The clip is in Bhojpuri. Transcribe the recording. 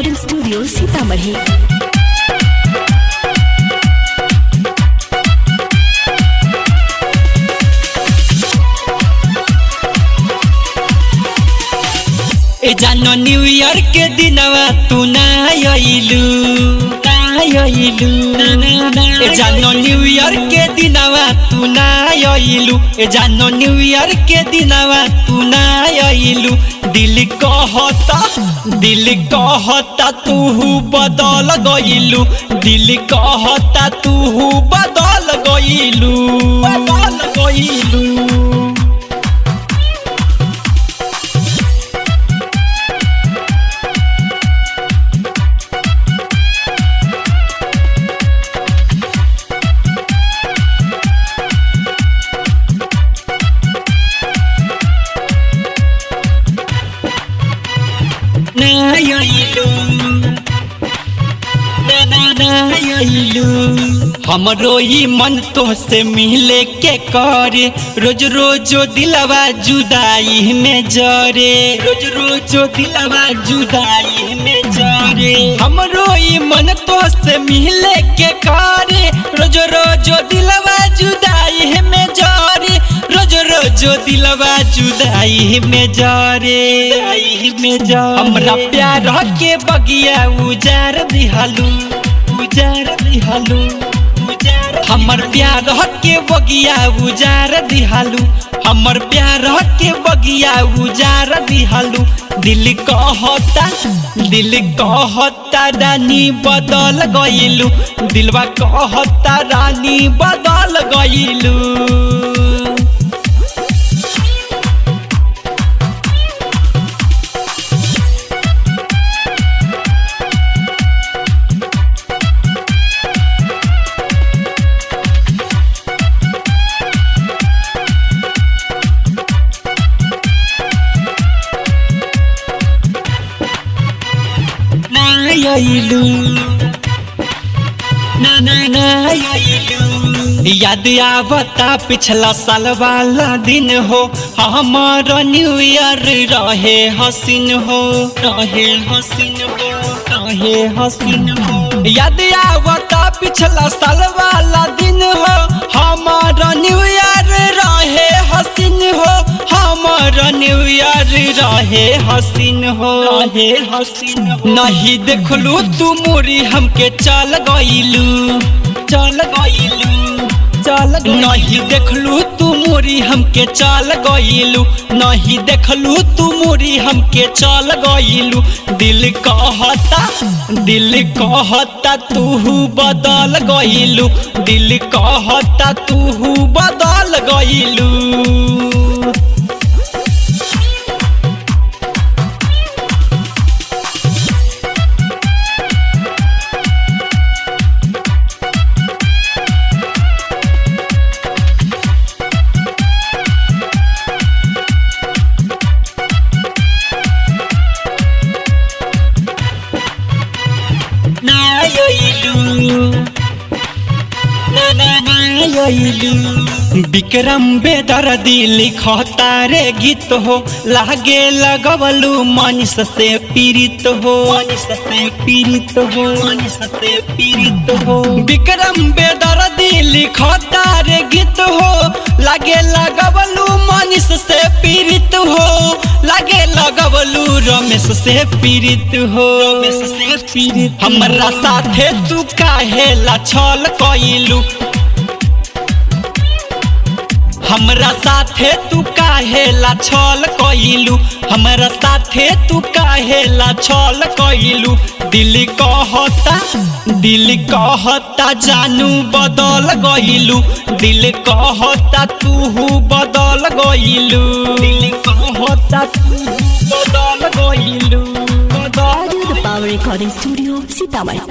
Recording studio Sitamarhi. ए जानो न्यू ईयर के दिनवा तू ना आइलू ए जानो न्यू ईयर के दिनवा तू ना आइलू ए जानो न्यू ईयर के दिनवा तू ना आइलू दिल कहता तू बदल गइलू दिल कहता तू बदल गइलू हमरो ई मन तो से मिले के करे रोज रोज दिलवा जुदाई में जरे रोज दिलवा जुदाई में जरे हमरो ई मन तो से मिले के करे रोज दिलवा जुदाई में जरे रोज दिलवा जुदाई में जरे हमरा प्यार के बगिया उजार दिहालू हमर प्यार के बगिया उजार दिहालू हमर प्यार के बगिया उजार दिहालू दिल कहता रानी बदल गइलू दिलवा कहता रानी बदल गइलू याद आवता पिछला साल वाला दिन हो हमारा न्यू ईयर रहे हसीन हो याद आवता पिछला साल वाला दिन हो हमारा न्यू ईयर रहे हसीन हो हमारा न्यू ईयर रहे हसीन हो नहीं देखलू तू मोरी हमके चल गइलू नहीं देखलू तू मोरी हमके चल गइलू नहीं देखलू तू मोरी हमके चल गइलू दिल कहता तू बदल गइलू दिल कहता तू बदल गइलू विक्रम बेदर्दी लिखता रे गीत हो लागे लगवलू मनीष से पीड़ित हो विक्रम बेदर्दी लिखता रे गीत हो लागे लगवलू मनीष से पीड़ित हो लागे लगवलू रमेश से पीड़ित हो हमरा साथे तू काहे ला छल कइलू हमरा साथे तू काहे ला छल कइलू हमरा साथे तू काहे ला छल कइलू दिल कहता जानू बदल गइलू दिल कहता तू बदल गइलू audio the power recording studio Sitamarhi.